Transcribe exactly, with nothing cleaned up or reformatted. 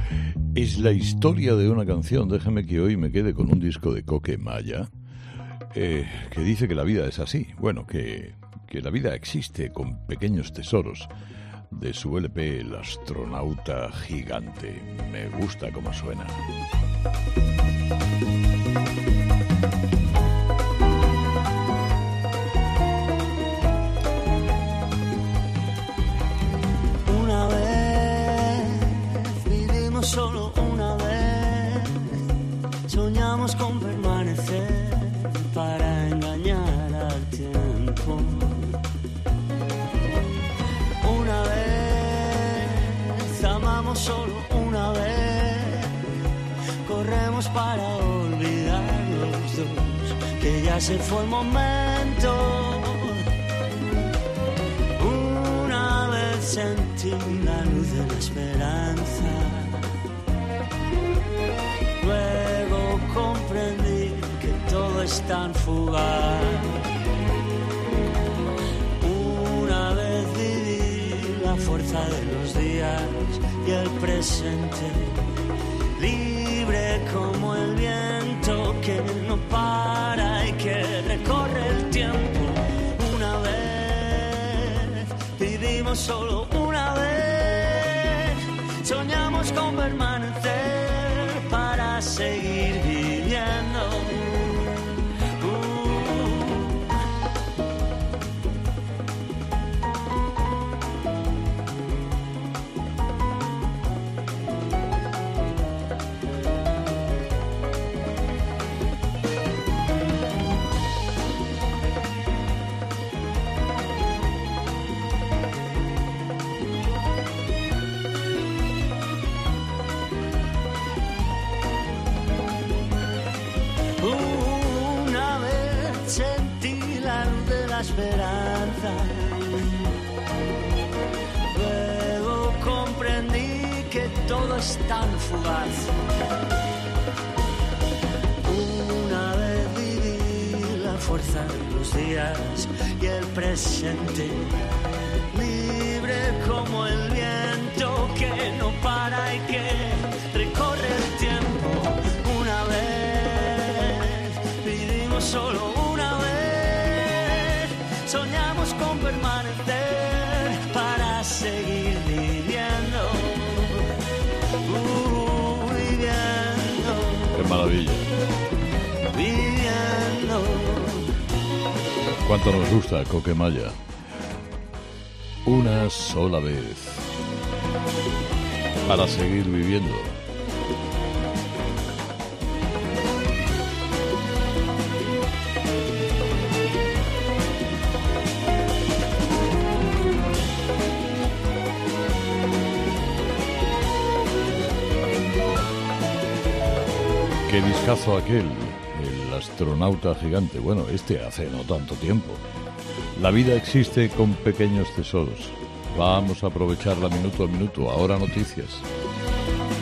Es la historia de una canción. Déjeme que hoy me quede con un disco de Coque Maya, eh, que dice que la vida es así. Bueno, que, que la vida existe con pequeños tesoros. De su L P El astronauta gigante. Me gusta cómo suena. Una vez vivimos solo una vez, soñamos con permanecer para engañar al tiempo. Una vez amamos solo una vez, corremos para olvidar los dos, que ya se fue el momento. Una vez sentí la luz de la esperanza, luego comprendí que todo es tan fugaz. Una vez viví la fuerza de los días y el presente, libre como el viento que no para y que recorre el tiempo. Una vez vivimos solo una vez, soñamos con permanecer para seguir viviendo. Esperanza, luego comprendí que todo es tan fugaz. Una vez viví la fuerza de los días y el presente, libre como el viento que no para y que recorre el tiempo. Una vez vivimos solo una vez, soñamos con permanecer para seguir viviendo, uh, viviendo. ¡Qué maravilla! Viviendo. Cuánto nos gusta Coque Maya. Una sola vez para seguir viviendo. Qué discazo aquel, El astronauta gigante. Bueno, este hace no tanto tiempo. La vida existe con pequeños tesoros. Vamos a aprovecharla minuto a minuto. Ahora noticias.